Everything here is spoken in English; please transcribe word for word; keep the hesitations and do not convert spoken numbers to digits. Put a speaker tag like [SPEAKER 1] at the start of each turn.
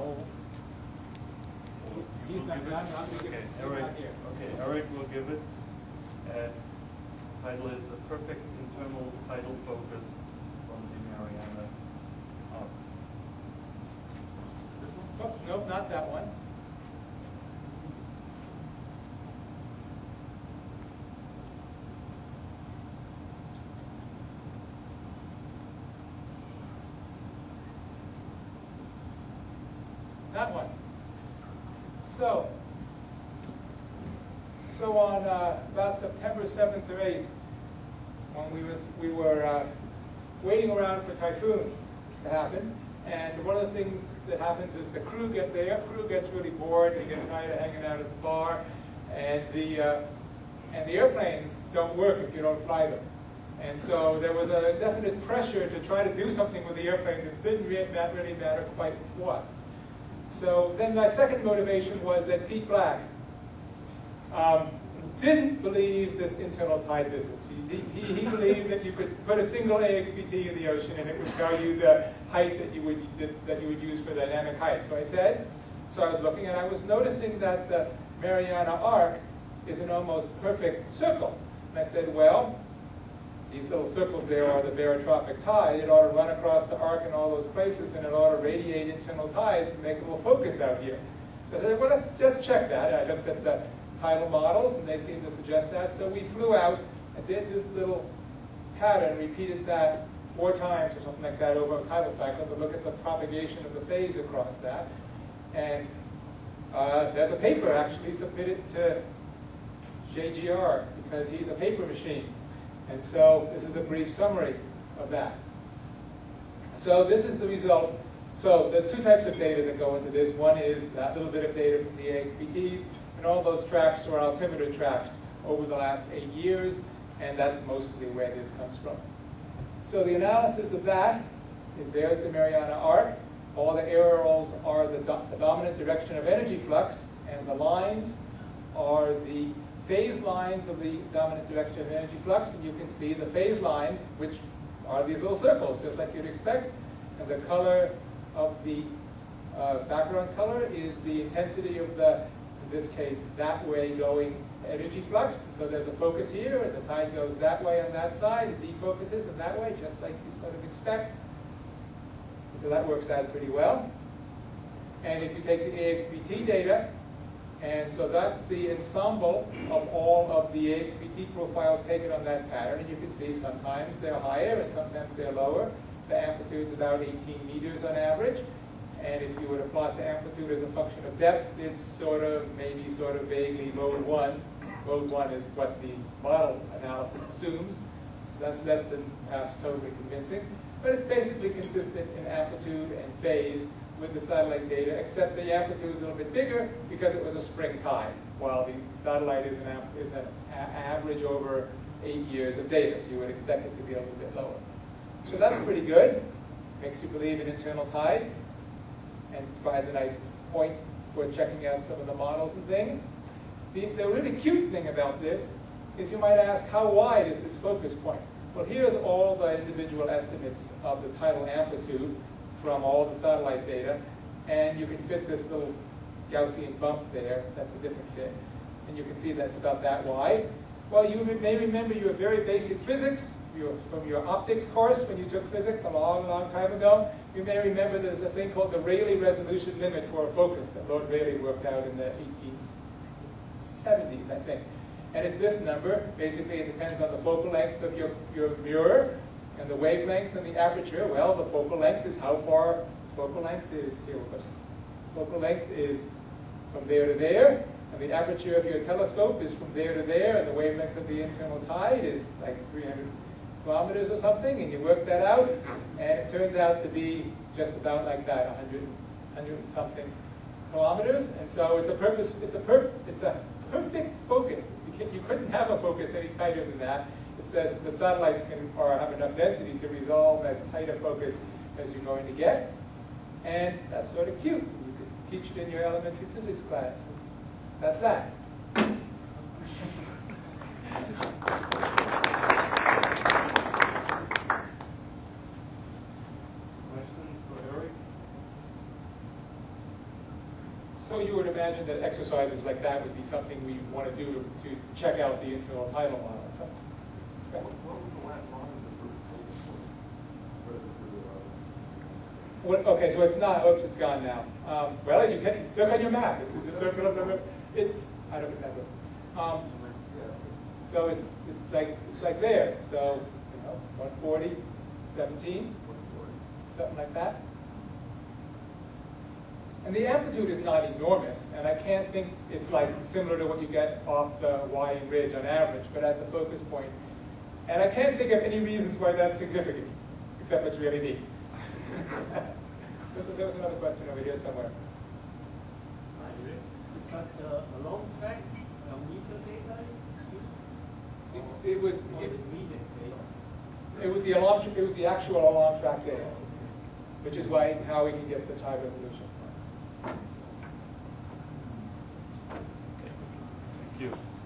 [SPEAKER 1] title?
[SPEAKER 2] He's not, I'm, I'm going to give
[SPEAKER 1] Okay,
[SPEAKER 2] it
[SPEAKER 1] Eric.
[SPEAKER 2] right here.
[SPEAKER 1] Okay, Eric will give it. And title is a perfect internal tidal focus from the Mariana arc.
[SPEAKER 2] This one? Oops, nope, not that one. That one. So, so on uh, about September seventh or eighth, when we was we were uh, waiting around for typhoons to happen, and one of the things that happens is the crew get the air crew gets really bored, they get tired of hanging out at the bar, and the uh, and the airplanes don't work if you don't fly them. And so there was a definite pressure to try to do something with the airplanes. It didn't really matter quite what. So then my second motivation was that Pete Black um, didn't believe this internal tide business. He, he, he believed that you could put a single A X B T in the ocean and it would tell you the height that you would that, that you would use for dynamic height. So I said, so I was looking and I was noticing that the Mariana Arc is an almost perfect circle. And I said, well, these little circles there are the barotropic tide. It ought to run across the arc in all those places, and it ought to radiate internal tides and make a little focus out here. So I said, well, let's just check that. I looked at the tidal models, and they seemed to suggest that. So we flew out and did this little pattern, repeated that four times or something like that over a tidal cycle to look at the propagation of the phase across that. And uh, there's a paper actually submitted to J G R because he's a paper machine. And so this is a brief summary of that. So this is the result. So there's two types of data that go into this. One is that little bit of data from the A X B Ts, and all those tracks are altimeter tracks over the last eight years, and that's mostly where this comes from. So the analysis of that is there's the Mariana Arc. All the arrows are the, do the dominant direction of energy flux, and the lines are the phase lines of the dominant direction of energy flux, and you can see the phase lines, which are these little circles, just like you'd expect. And the color of the uh, background color is the intensity of the, in this case, that way going energy flux. So there's a focus here, and the tide goes that way on that side, it defocuses in that way, just like you sort of expect. So that works out pretty well. And if you take the A X B T data, and so that's the ensemble of all of the A X B T profiles taken on that pattern. And you can see sometimes they're higher and sometimes they're lower. The amplitude's about eighteen meters on average. And if you were to plot the amplitude as a function of depth, it's sort of, maybe sort of vaguely mode one. Mode one is what the model analysis assumes. So that's less than perhaps totally convincing. But it's basically consistent in amplitude and phase with the satellite data, except the amplitude is a little bit bigger because it was a spring tide, while the satellite is an, is an average over eight years of data, so you would expect it to be a little bit lower. So that's pretty good. Makes you believe in internal tides and provides a nice point for checking out some of the models and things. The, the really cute thing about this is you might ask, how wide is this focus point? Well, here's all the individual estimates of the tidal amplitude from all the satellite data, and you can fit this little Gaussian bump there. That's a different fit. And you can see that's about that wide. Well, you may remember your very basic physics your, from your optics course when you took physics a long, long time ago. You may remember there's a thing called the Rayleigh resolution limit for a focus that Lord Rayleigh worked out in the eighteen seventies, I think. And it's this number. Basically, it depends on the focal length of your, your mirror, and the wavelength and the aperture. Well, the focal length is how far focal length is here with us. Focal length is from there to there, and the aperture of your telescope is from there to there, and the wavelength of the internal tide is like three hundred kilometers or something, and you work that out, and it turns out to be just about like that, one hundred, one hundred and something kilometers. And so it's a purpose. It's a per. It's a perfect focus. You, can, you couldn't have a focus any tighter than that. It says that the satellites can or have enough density to resolve as tight a focus as you're going to get. And that's sort of cute. You could teach it in your elementary physics class. That's that.
[SPEAKER 1] Questions for Eric?
[SPEAKER 2] so you would imagine that exercises like that would be something we want to do to check out the internal tidal model. So,
[SPEAKER 3] What was the last line of the group focus point? Where the,
[SPEAKER 2] what, okay, so it's not. Oops, it's gone now. Um, well, you can look on your map. It's, it's a circle of the. It's I don't remember. Um, so it's it's like it's like there. So you know, one forty, seventeen, something like that. And the amplitude is not enormous, and I can't think it's like similar to what you get off the Hawaiian Ridge on average, but at the focus point. And I can't think of any reasons why that's significant, except it's really neat. There was another question over here somewhere.
[SPEAKER 4] But uh, a long track, a meter data?
[SPEAKER 2] It, it was
[SPEAKER 4] Or
[SPEAKER 2] it,
[SPEAKER 4] the meter data?
[SPEAKER 2] it was the alarm it was the actual alarm track data, which is why how we can get such high resolution.
[SPEAKER 1] Thank you.